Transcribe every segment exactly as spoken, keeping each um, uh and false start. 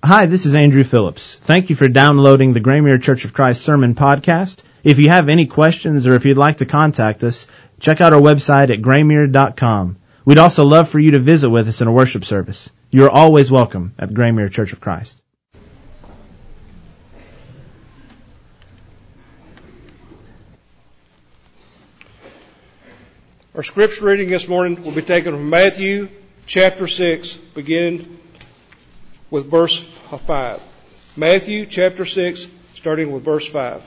Hi, this is Andrew Phillips. Thank you for downloading the Graymuir Church of Christ Sermon Podcast. If you have any questions or if you'd like to contact us, check out our website at graymuir dot com. We'd also love for you to visit with us in a worship service. You are always welcome at Graymuir Church of Christ. Our scripture reading this morning will be taken from Matthew chapter six, beginning with verse five. Matthew chapter six, starting with verse five.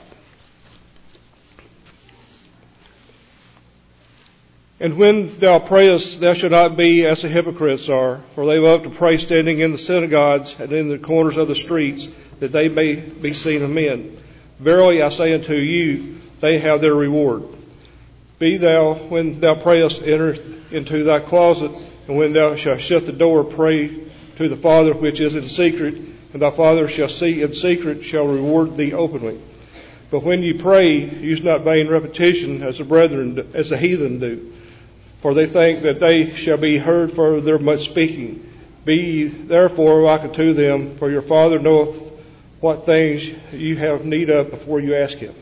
And when thou prayest, thou shalt not be as the hypocrites are, for they love to pray standing in the synagogues and in the corners of the streets, that they may be seen of men. Verily I say unto you, they have their reward. Be thou, when thou prayest, enter into thy closet, and when thou shalt shut the door, pray to the Father which is in secret, and thy Father shall see in secret, shall reward thee openly. But when ye pray, use not vain repetition as the brethren, as the heathen do, for they think that they shall be heard for their much speaking. Be ye therefore like unto them, for your Father knoweth what things you have need of before you ask him.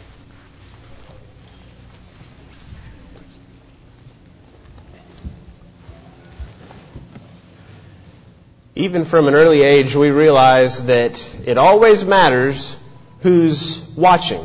Even from an early age, we realize that it always matters who's watching.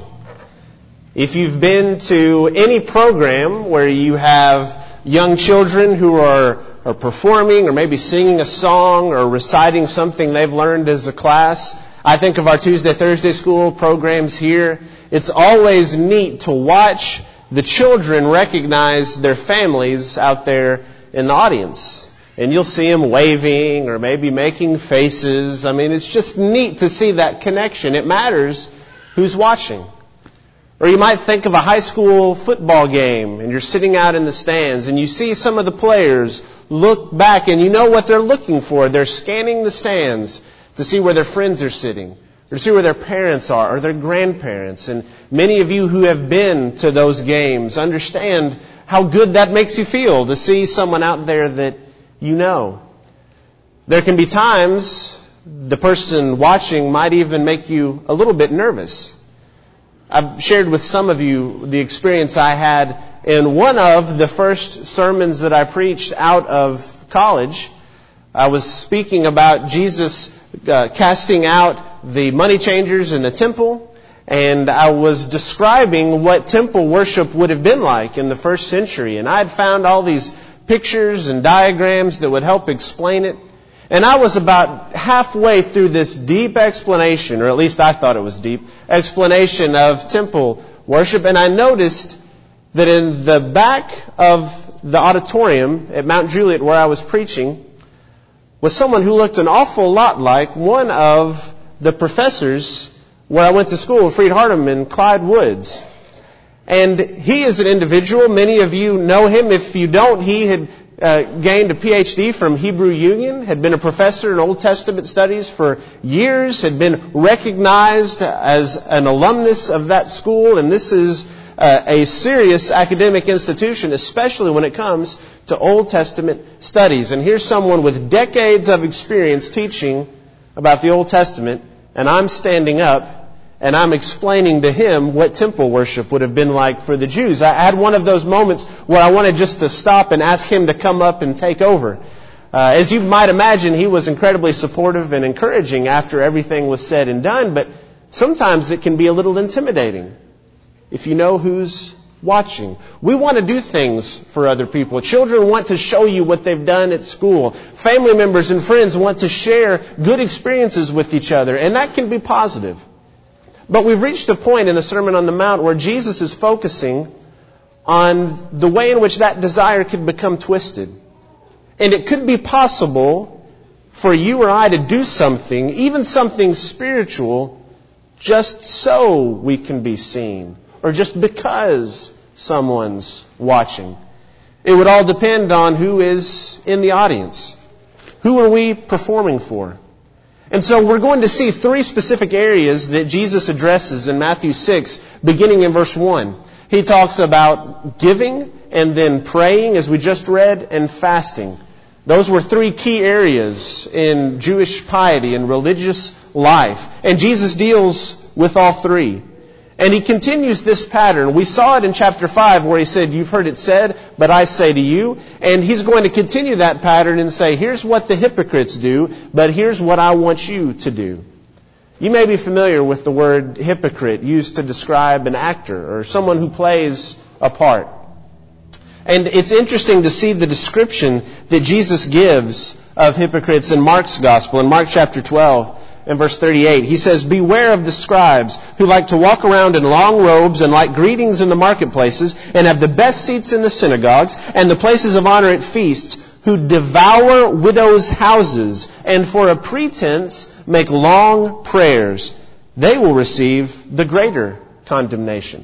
If you've been to any program where you have young children who are, are performing or maybe singing a song or reciting something they've learned as a class, I think of our Tuesday, Thursday school programs here. It's always neat to watch the children recognize their families out there in the audience. And you'll see them waving or maybe making faces. I mean, it's just neat to see that connection. It matters who's watching. Or you might think of a high school football game and you're sitting out in the stands and you see some of the players look back and you know what they're looking for. They're scanning the stands to see where their friends are sitting, or to see where their parents are or their grandparents. And many of you who have been to those games understand how good that makes you feel to see someone out there that you know. There can be times the person watching might even make you a little bit nervous. I've shared with some of you the experience I had in one of the first sermons that I preached out of college. I was speaking about Jesus uh, casting out the money changers in the temple, and I was describing what temple worship would have been like in the first century. And I had found all these pictures and diagrams that would help explain it. And I was about halfway through this deep explanation, or at least I thought it was deep, explanation of temple worship. And I noticed that in the back of the auditorium at Mount Juliet where I was preaching was someone who looked an awful lot like one of the professors where I went to school, Freed Hardeman and Clyde Woods. And he is an individual. Many of you know him. If you don't, he had uh, gained a P H D from Hebrew Union, had been a professor in Old Testament studies for years, had been recognized as an alumnus of that school. And this is uh, a serious academic institution, especially when it comes to Old Testament studies. And here's someone with decades of experience teaching about the Old Testament, and I'm standing up and I'm explaining to him what temple worship would have been like for the Jews. I had one of those moments where I wanted just to stop and ask him to come up and take over. Uh, as you might imagine, he was incredibly supportive and encouraging after everything was said and done, but sometimes it can be a little intimidating if you know who's watching. We want to do things for other people. Children want to show you what they've done at school. Family members and friends want to share good experiences with each other, and that can be positive. But we've reached a point in the Sermon on the Mount where Jesus is focusing on the way in which that desire could become twisted. And it could be possible for you or I to do something, even something spiritual, just so we can be seen, or just because someone's watching. It would all depend on who is in the audience. Who are we performing for? And so we're going to see three specific areas that Jesus addresses in Matthew six, beginning in verse one. He talks about giving, and then praying, as we just read, and fasting. Those were three key areas in Jewish piety and religious life. And Jesus deals with all three. And he continues this pattern. We saw it in chapter five where he said, you've heard it said, but I say to you. And he's going to continue that pattern and say, here's what the hypocrites do, but here's what I want you to do. You may be familiar with the word hypocrite used to describe an actor or someone who plays a part. And it's interesting to see the description that Jesus gives of hypocrites in Mark's gospel. In Mark chapter twelve and verse thirty-eight, he says, beware of the scribes who like to walk around in long robes and like greetings in the marketplaces and have the best seats in the synagogues and the places of honor at feasts, who devour widows' houses and for a pretense make long prayers. They will receive the greater condemnation.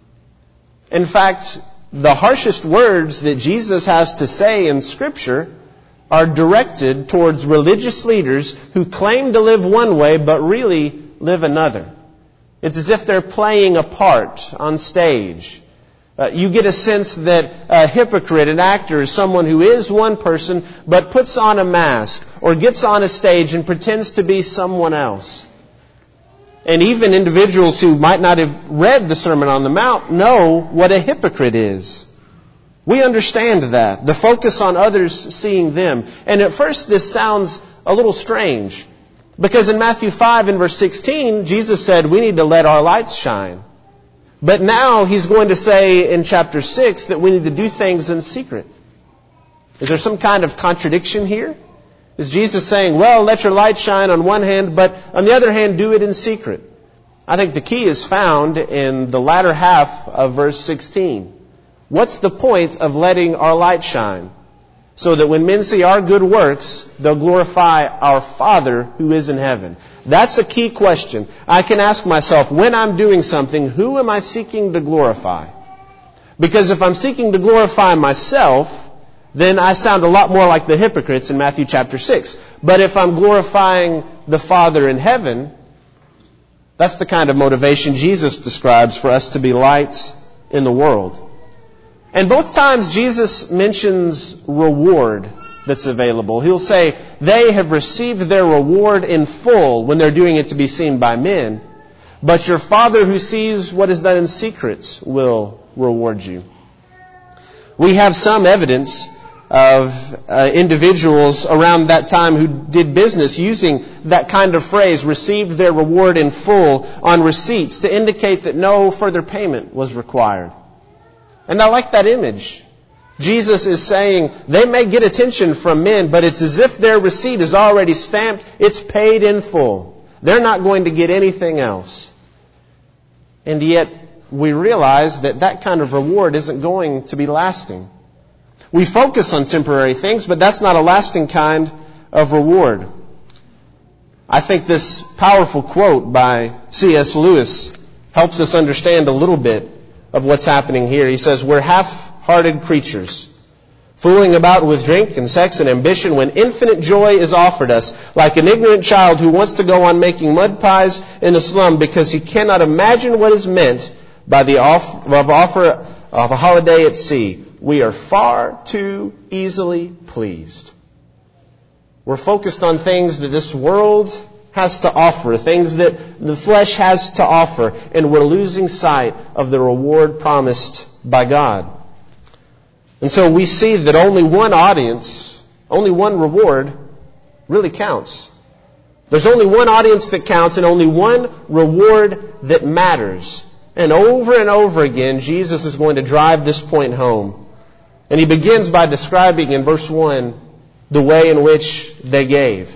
In fact, the harshest words that Jesus has to say in Scripture are directed towards religious leaders who claim to live one way but really live another. It's as if they're playing a part on stage. Uh, you get a sense that a hypocrite, an actor, is someone who is one person but puts on a mask or gets on a stage and pretends to be someone else. And even individuals who might not have read the Sermon on the Mount know what a hypocrite is. We understand that. The focus on others seeing them. And at first this sounds a little strange. Because in Matthew five and verse sixteen, Jesus said we need to let our lights shine. But now he's going to say in chapter six that we need to do things in secret. Is there some kind of contradiction here? Is Jesus saying, well, let your light shine on one hand, but on the other hand, do it in secret? I think the key is found in the latter half of verse sixteen. What's the point of letting our light shine? So that when men see our good works, they'll glorify our Father who is in heaven. That's a key question. I can ask myself, when I'm doing something, who am I seeking to glorify? Because if I'm seeking to glorify myself, then I sound a lot more like the hypocrites in Matthew chapter six. But if I'm glorifying the Father in heaven, that's the kind of motivation Jesus describes for us to be lights in the world. And both times Jesus mentions reward that's available. He'll say they have received their reward in full when they're doing it to be seen by men. But your Father who sees what is done in secrets will reward you. We have some evidence of uh, individuals around that time who did business using that kind of phrase, received their reward in full, on receipts to indicate that no further payment was required. And I like that image. Jesus is saying they may get attention from men, but it's as if their receipt is already stamped. It's paid in full. They're not going to get anything else. And yet we realize that that kind of reward isn't going to be lasting. We focus on temporary things, but that's not a lasting kind of reward. I think this powerful quote by C S Lewis helps us understand a little bit of what's happening here. He says, we're half-hearted creatures, fooling about with drink and sex and ambition when infinite joy is offered us, like an ignorant child who wants to go on making mud pies in a slum because he cannot imagine what is meant by the offer of, offer of a holiday at sea. We are far too easily pleased. We're focused on things that this world has to offer, things that the flesh has to offer, and we're losing sight of the reward promised by God. And so we see that only one audience, only one reward really counts. There's only one audience that counts and only one reward that matters. And over and over again, Jesus is going to drive this point home. And he begins by describing in verse one the way in which they gave.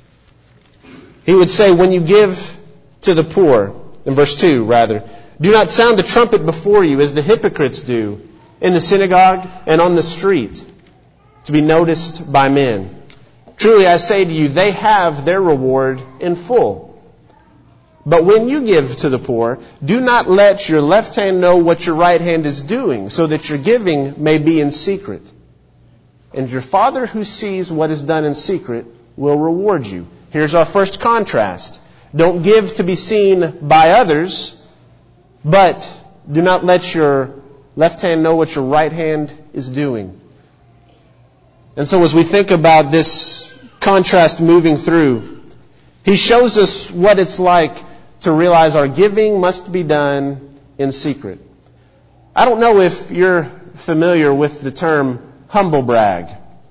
He would say, when you give to the poor, in verse two rather, do not sound the trumpet before you as the hypocrites do in the synagogue and on the street to be noticed by men. Truly I say to you, they have their reward in full. But when you give to the poor, do not let your left hand know what your right hand is doing, so that your giving may be in secret. And your Father who sees what is done in secret will reward you. Here's our first contrast. Don't give to be seen by others, but do not let your left hand know what your right hand is doing. And so as we think about this contrast moving through, he shows us what it's like to realize our giving must be done in secret. I don't know if you're familiar with the term humble brag.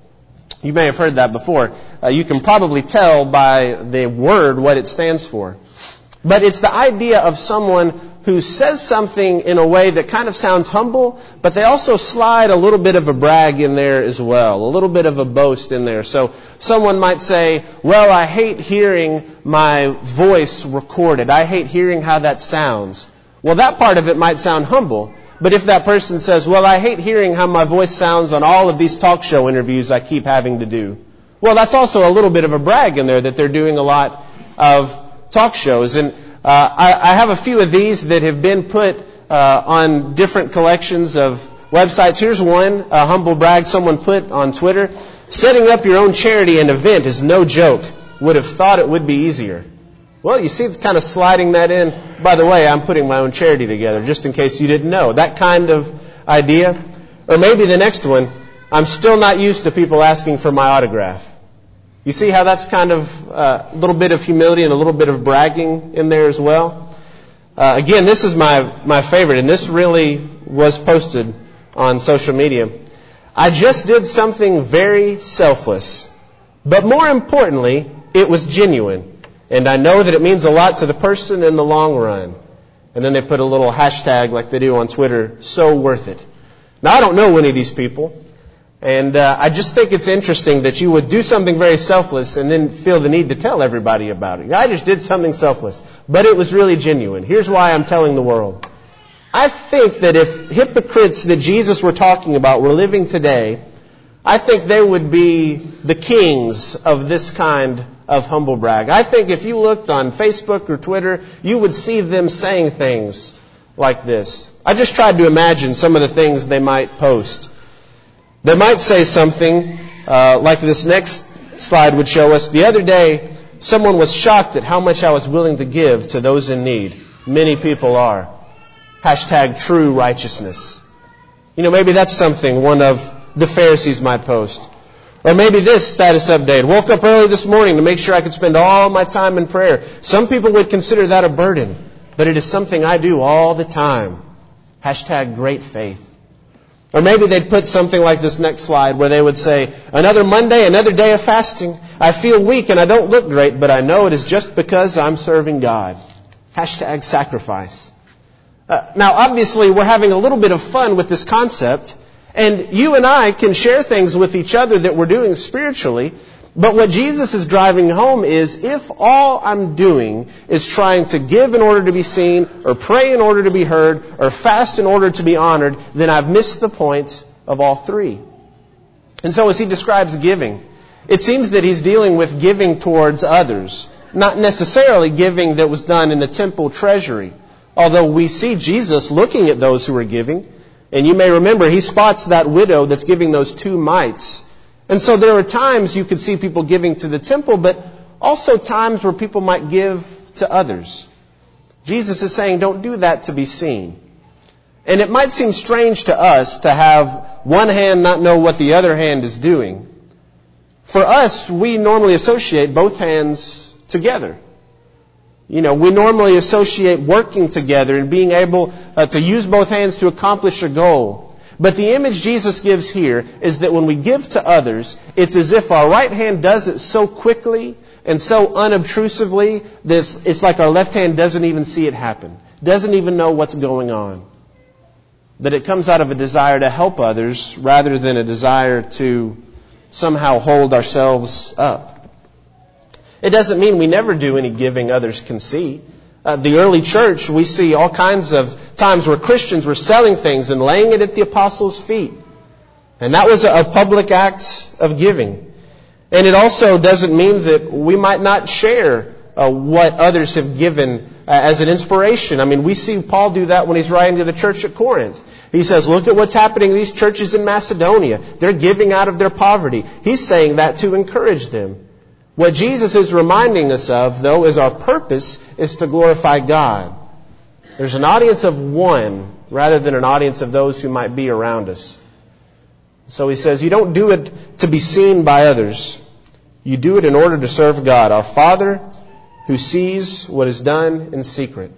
You may have heard that before. Uh, you can probably tell by the word what it stands for. But it's the idea of someone who says something in a way that kind of sounds humble, but they also slide a little bit of a brag in there as well, a little bit of a boast in there. So someone might say, well, I hate hearing my voice recorded. I hate hearing how that sounds. Well, that part of it might sound humble. But if that person says, well, I hate hearing how my voice sounds on all of these talk show interviews I keep having to do. Well, that's also a little bit of a brag in there that they're doing a lot of talk shows. And uh, I, I have a few of these that have been put uh, on different collections of websites. Here's one, a humble brag someone put on Twitter. Setting up your own charity and event is no joke. Would have thought it would be easier. Well, you see it's kind of sliding that in. By the way, I'm putting my own charity together, just in case you didn't know. That kind of idea. Or maybe the next one, I'm still not used to people asking for my autograph. You see how that's kind of a little bit of humility and a little bit of bragging in there as well? Uh, again, this is my, my favorite, and this really was posted on social media. I just did something very selfless, but more importantly, it was genuine. And I know that it means a lot to the person in the long run. And then they put a little hashtag like they do on Twitter, so worth it. Now, I don't know any of these people. And uh, I just think it's interesting that you would do something very selfless and then feel the need to tell everybody about it. I just did something selfless, but it was really genuine. Here's why I'm telling the world. I think that if hypocrites that Jesus were talking about were living today, I think they would be the kings of this kind of humble brag. I think if you looked on Facebook or Twitter, you would see them saying things like this. I just tried to imagine some of the things they might post. They might say something uh, like this next slide would show us. The other day, someone was shocked at how much I was willing to give to those in need. Many people are. Hashtag true righteousness. You know, maybe that's something one of the Pharisees might post. Or maybe this status update. Woke up early this morning to make sure I could spend all my time in prayer. Some people would consider that a burden, but it is something I do all the time. Hashtag great faith. Or maybe they'd put something like this next slide where they would say, another Monday, another day of fasting. I feel weak and I don't look great, but I know it is just because I'm serving God. Hashtag sacrifice. Uh, now, obviously, we're having a little bit of fun with this concept. And you and I can share things with each other that we're doing spiritually. But what Jesus is driving home is if all I'm doing is trying to give in order to be seen, or pray in order to be heard, or fast in order to be honored, then I've missed the point of all three. And so as he describes giving, it seems that he's dealing with giving towards others, not necessarily giving that was done in the temple treasury. Although we see Jesus looking at those who are giving. And you may remember, he spots that widow that's giving those two mites. And so there are times you could see people giving to the temple, but also times where people might give to others. Jesus is saying, don't do that to be seen. And it might seem strange to us to have one hand not know what the other hand is doing. For us, we normally associate both hands together. You know, we normally associate working together and being able uh, to use both hands to accomplish a goal. But the image Jesus gives here is that when we give to others, it's as if our right hand does it so quickly and so unobtrusively, this it's like our left hand doesn't even see it happen, doesn't even know what's going on. That it comes out of a desire to help others rather than a desire to somehow hold ourselves up. It doesn't mean we never do any giving others can see. Uh, the early church, we see all kinds of times where Christians were selling things and laying it at the apostles' feet. And that was a public act of giving. And it also doesn't mean that we might not share uh, what others have given uh, as an inspiration. I mean, we see Paul do that when he's writing to the church at Corinth. He says, look at what's happening in these churches in Macedonia. They're giving out of their poverty. He's saying that to encourage them. What Jesus is reminding us of, though, is our purpose is to glorify God. There's an audience of one rather than an audience of those who might be around us. So he says, you don't do it to be seen by others. You do it in order to serve God, our Father, who sees what is done in secret.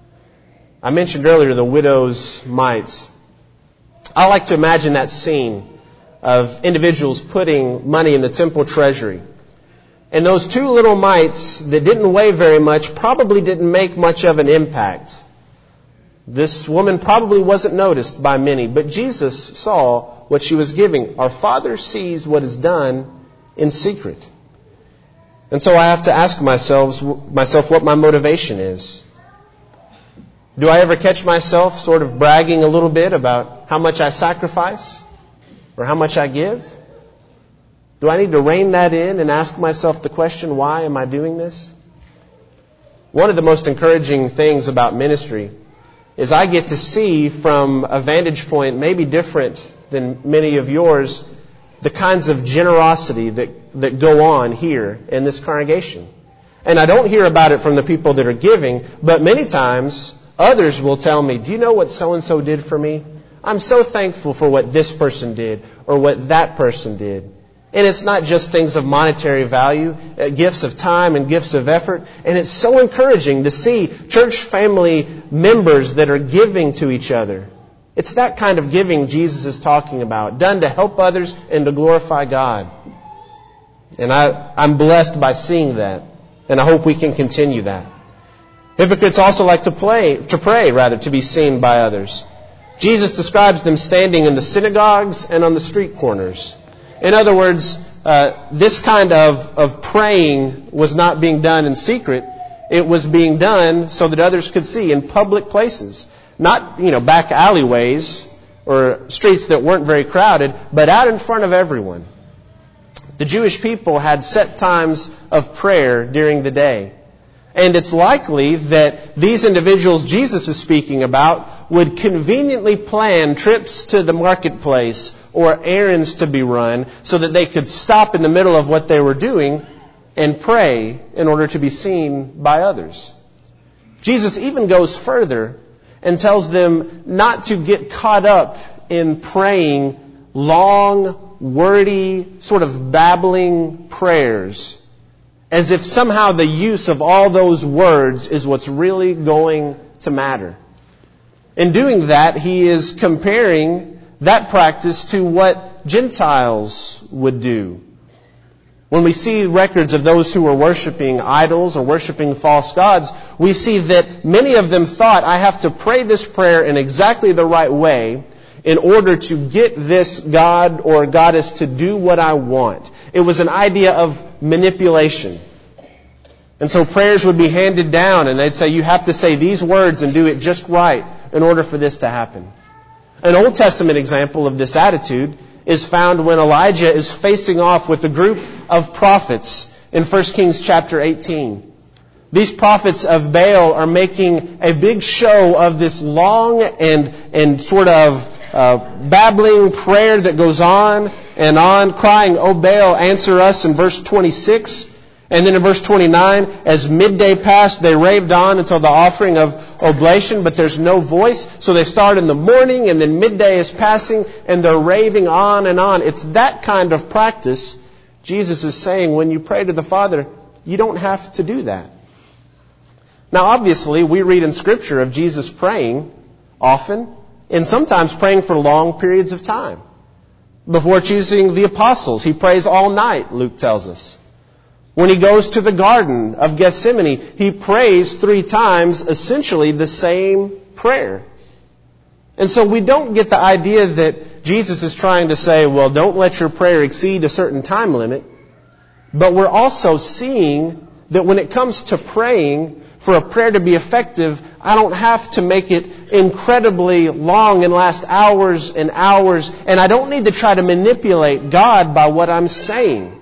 I mentioned earlier the widow's mites. I like to imagine that scene of individuals putting money in the temple treasury. And those two little mites that didn't weigh very much probably didn't make much of an impact. This woman probably wasn't noticed by many, but Jesus saw what she was giving. Our Father sees what is done in secret. And so I have to ask myself, myself what my motivation is. Do I ever catch myself sort of bragging a little bit about how much I sacrifice or how much I give? Do I need to rein that in and ask myself the question, why am I doing this? One of the most encouraging things about ministry is I get to see from a vantage point maybe different than many of yours the kinds of generosity that, that go on here in this congregation. And I don't hear about it from the people that are giving, but many times others will tell me, do you know what so-and-so did for me? I'm so thankful for what this person did or what that person did. And it's not just things of monetary value, uh, gifts of time and gifts of effort. And it's so encouraging to see church family members that are giving to each other. It's that kind of giving Jesus is talking about, done to help others and to glorify God. And I, I'm blessed by seeing that. And I hope we can continue that. Hypocrites also like to play, to pray, rather, to be seen by others. Jesus describes them standing in the synagogues and on the street corners. In other words, uh, this kind of, of praying was not being done in secret. It was being done so that others could see in public places. Not, you know, back alleyways or streets that weren't very crowded, but out in front of everyone. The Jewish people had set times of prayer during the day. And it's likely that these individuals Jesus is speaking about would conveniently plan trips to the marketplace or errands to be run so that they could stop in the middle of what they were doing and pray in order to be seen by others. Jesus even goes further and tells them not to get caught up in praying long, wordy, sort of babbling prayers, as if somehow the use of all those words is what's really going to matter. In doing that, he is comparing that practice to what Gentiles would do. When we see records of those who were worshiping idols or worshiping false gods, we see that many of them thought, I have to pray this prayer in exactly the right way in order to get this god or goddess to do what I want. It was an idea of manipulation. And so prayers would be handed down and they'd say, you have to say these words and do it just right in order for this to happen. An Old Testament example of this attitude is found when Elijah is facing off with a group of prophets in First Kings chapter eighteen. These prophets of Baal are making a big show of this long and, and sort of uh, babbling prayer that goes on and on, crying, O Baal, answer us, in verse twenty-six. And then in verse twenty-nine, as midday passed, they raved on until the offering of oblation, but there's no voice. So they start in the morning, and then midday is passing, and they're raving on and on. It's that kind of practice. Jesus is saying, when you pray to the Father, you don't have to do that. Now, obviously, we read in Scripture of Jesus praying often, and sometimes praying for long periods of time. Before choosing the apostles, he prays all night, Luke tells us. When he goes to the Garden of Gethsemane, he prays three times essentially the same prayer. And so we don't get the idea that Jesus is trying to say, well, don't let your prayer exceed a certain time limit. But we're also seeing that when it comes to praying, for a prayer to be effective, I don't have to make it incredibly long and last hours and hours. And I don't need to try to manipulate God by what I'm saying.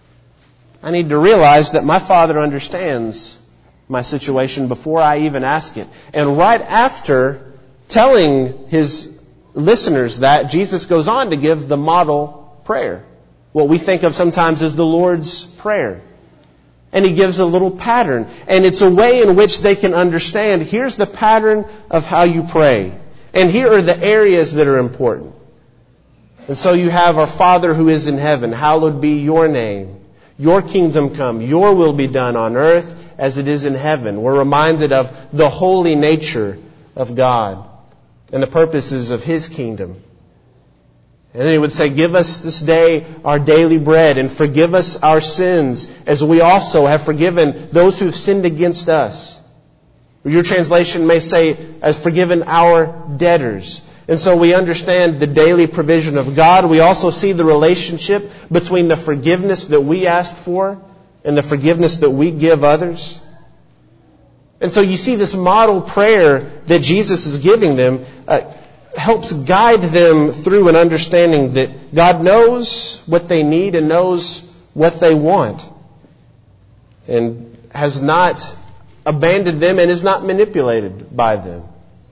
I need to realize that my Father understands my situation before I even ask it. And right after telling His listeners that, Jesus goes on to give the model prayer. What we think of sometimes as the Lord's Prayer. And He gives a little pattern. And it's a way in which they can understand, here's the pattern of how you pray. And here are the areas that are important. And so you have our Father who is in heaven, hallowed be your name. Your kingdom come, your will be done on earth as it is in heaven. We're reminded of the holy nature of God and the purposes of His kingdom. And then He would say, give us this day our daily bread and forgive us our sins as we also have forgiven those who have sinned against us. Your translation may say, as forgiven our debtors. And so we understand the daily provision of God. We also see the relationship between the forgiveness that we ask for and the forgiveness that we give others. And so you see this model prayer that Jesus is giving them uh, helps guide them through an understanding that God knows what they need and knows what they want, and has not abandoned them and is not manipulated by them.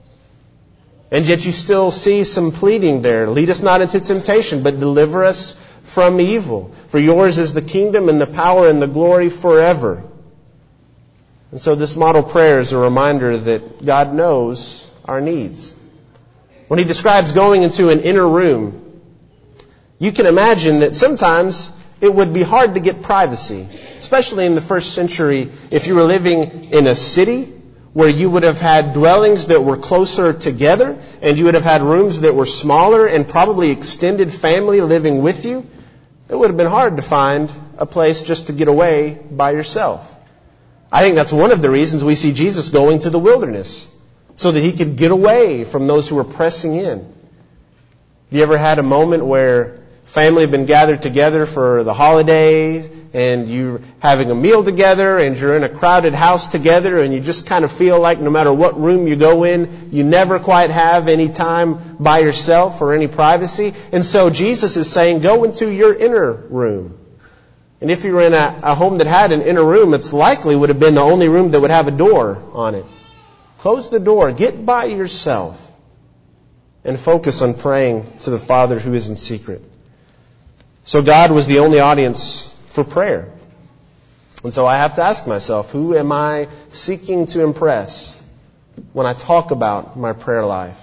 And yet you still see some pleading there. Lead us not into temptation, but deliver us from evil. For yours is the kingdom and the power and the glory forever. And so this model prayer is a reminder that God knows our needs. When He describes going into an inner room, you can imagine that sometimes it would be hard to get privacy, especially in the first century if you were living in a city where you would have had dwellings that were closer together, and you would have had rooms that were smaller and probably extended family living with you. It would have been hard to find a place just to get away by yourself. I think that's one of the reasons we see Jesus going to the wilderness, so that He could get away from those who were pressing in. Have you ever had a moment where family have been gathered together for the holidays, and you're having a meal together, and you're in a crowded house together, and you just kind of feel like no matter what room you go in, you never quite have any time by yourself or any privacy? And so Jesus is saying, go into your inner room. And if you were in a, a home that had an inner room, it's likely would have been the only room that would have a door on it. Close the door, get by yourself, and focus on praying to the Father who is in secret. So God was the only audience for prayer. And so I have to ask myself, who am I seeking to impress when I talk about my prayer life?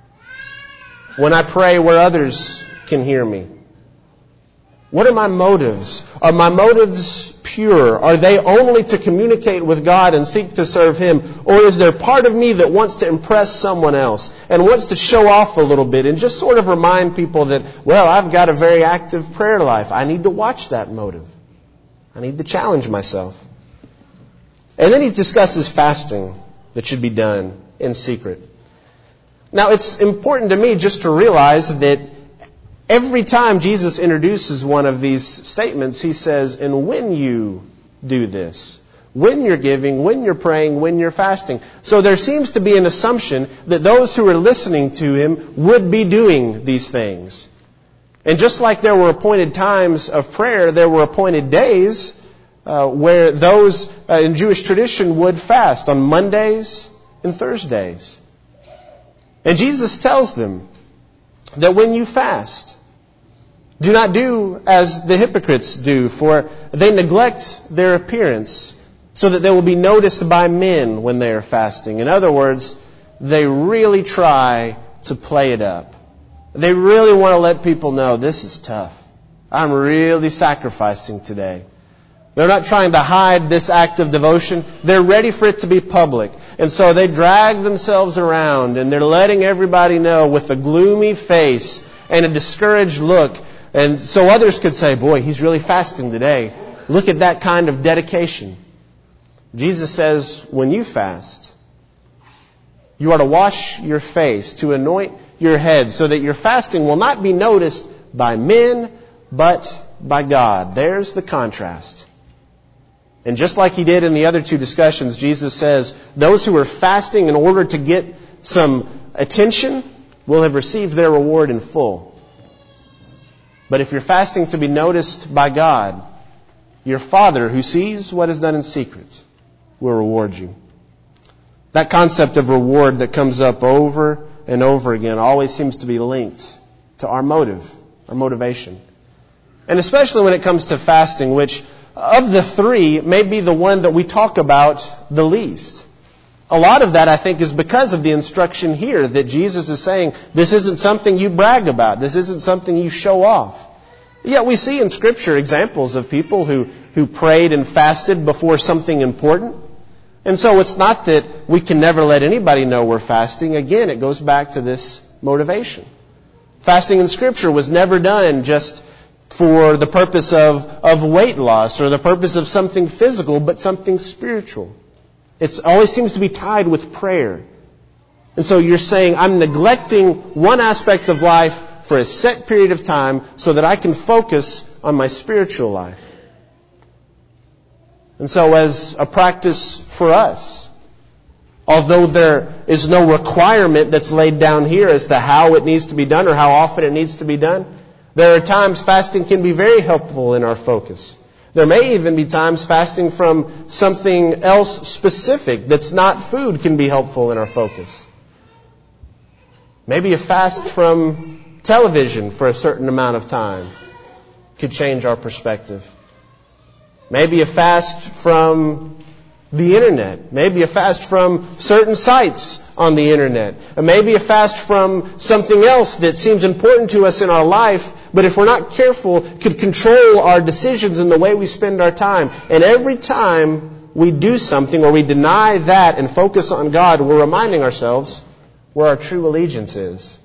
When I pray where others can hear me? What are my motives? Are my motives pure? Are they only to communicate with God and seek to serve Him? Or is there part of me that wants to impress someone else and wants to show off a little bit and just sort of remind people that, well, I've got a very active prayer life. I need to watch that motive. I need to challenge myself. And then He discusses fasting that should be done in secret. Now, it's important to me just to realize that every time Jesus introduces one of these statements, He says, and when you do this, when you're giving, when you're praying, when you're fasting. So there seems to be an assumption that those who are listening to Him would be doing these things. And just like there were appointed times of prayer, there were appointed days uh, where those uh, in Jewish tradition would fast on Mondays and Thursdays. And Jesus tells them that when you fast, do not do as the hypocrites do, for they neglect their appearance so that they will be noticed by men when they are fasting. In other words, they really try to play it up. They really want to let people know, this is tough. I'm really sacrificing today. They're not trying to hide this act of devotion. They're ready for it to be public. And so they drag themselves around and they're letting everybody know with a gloomy face and a discouraged look. And so others could say, boy, he's really fasting today. Look at that kind of dedication. Jesus says, when you fast, you are to wash your face, to anoint your head, so that your fasting will not be noticed by men, but by God. There's the contrast. And just like He did in the other two discussions, Jesus says, those who are fasting in order to get some attention will have received their reward in full. But if you're fasting to be noticed by God, your Father who sees what is done in secret will reward you. That concept of reward that comes up over and over again always seems to be linked to our motive, our motivation. And especially when it comes to fasting, which of the three may be the one that we talk about the least. A lot of that, I think, is because of the instruction here that Jesus is saying, this isn't something you brag about. This isn't something you show off. Yet we see in Scripture examples of people who, who prayed and fasted before something important. And so it's not that we can never let anybody know we're fasting. Again, it goes back to this motivation. Fasting in Scripture was never done just for the purpose of, of weight loss or the purpose of something physical, but something spiritual. It always seems to be tied with prayer. And so you're saying, I'm neglecting one aspect of life for a set period of time so that I can focus on my spiritual life. And so as a practice for us, although there is no requirement that's laid down here as to how it needs to be done or how often it needs to be done, there are times fasting can be very helpful in our focus. There may even be times fasting from something else specific that's not food can be helpful in our focus. Maybe a fast from television for a certain amount of time could change our perspective. Maybe a fast from the internet. Maybe a fast from certain sites on the internet. Or maybe a fast from something else that seems important to us in our life, but if we're not careful, could control our decisions and the way we spend our time. And every time we do something or we deny that and focus on God, we're reminding ourselves where our true allegiance is.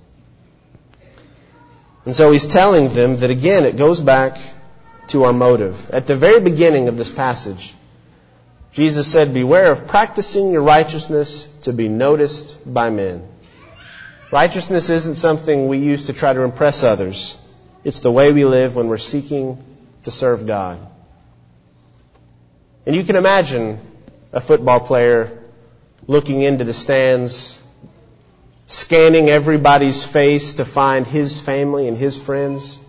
And so he's telling them that, again, it goes back to our motive. At the very beginning of this passage, Jesus said, beware of practicing your righteousness to be noticed by men. Righteousness isn't something we use to try to impress others. It's the way we live when we're seeking to serve God. And you can imagine a football player looking into the stands, scanning everybody's face to find his family and his friends.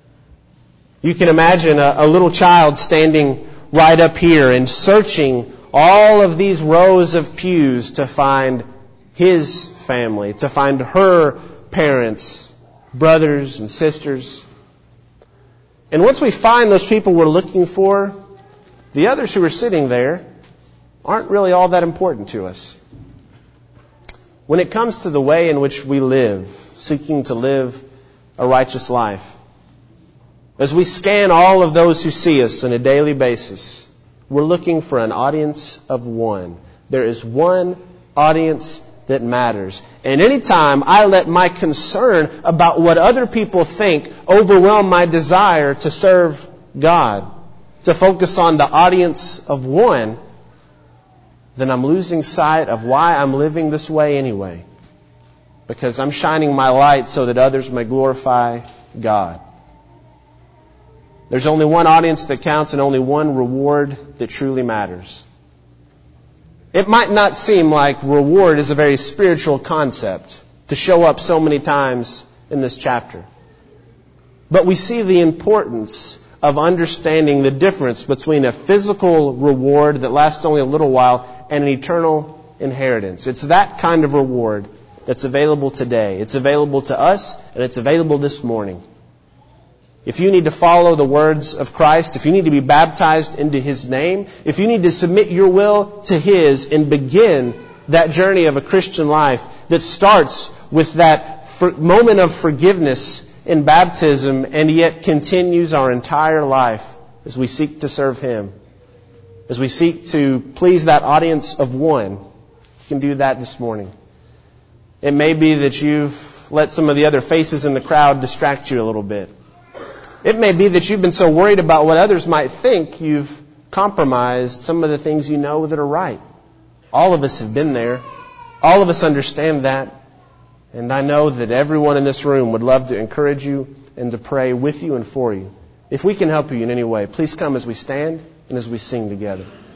You can imagine a, a little child standing right up here and searching all of these rows of pews to find his family, to find her parents, brothers and sisters. And once we find those people we're looking for, the others who are sitting there aren't really all that important to us. When it comes to the way in which we live, seeking to live a righteous life, as we scan all of those who see us on a daily basis, we're looking for an audience of one. There is one audience that matters. And anytime I let my concern about what other people think overwhelm my desire to serve God, to focus on the audience of one, then I'm losing sight of why I'm living this way anyway. Because I'm shining my light so that others may glorify God. There's only one audience that counts and only one reward that truly matters. It might not seem like reward is a very spiritual concept to show up so many times in this chapter. But we see the importance of understanding the difference between a physical reward that lasts only a little while and an eternal inheritance. It's that kind of reward that's available today. It's available to us, and it's available this morning. If you need to follow the words of Christ, if you need to be baptized into His name, if you need to submit your will to His and begin that journey of a Christian life that starts with that moment of forgiveness in baptism and yet continues our entire life as we seek to serve Him, as we seek to please that audience of one, you can do that this morning. It may be that you've let some of the other faces in the crowd distract you a little bit. It may be that you've been so worried about what others might think, you've compromised some of the things you know that are right. All of us have been there. All of us understand that. And I know that everyone in this room would love to encourage you and to pray with you and for you. If we can help you in any way, please come as we stand and as we sing together.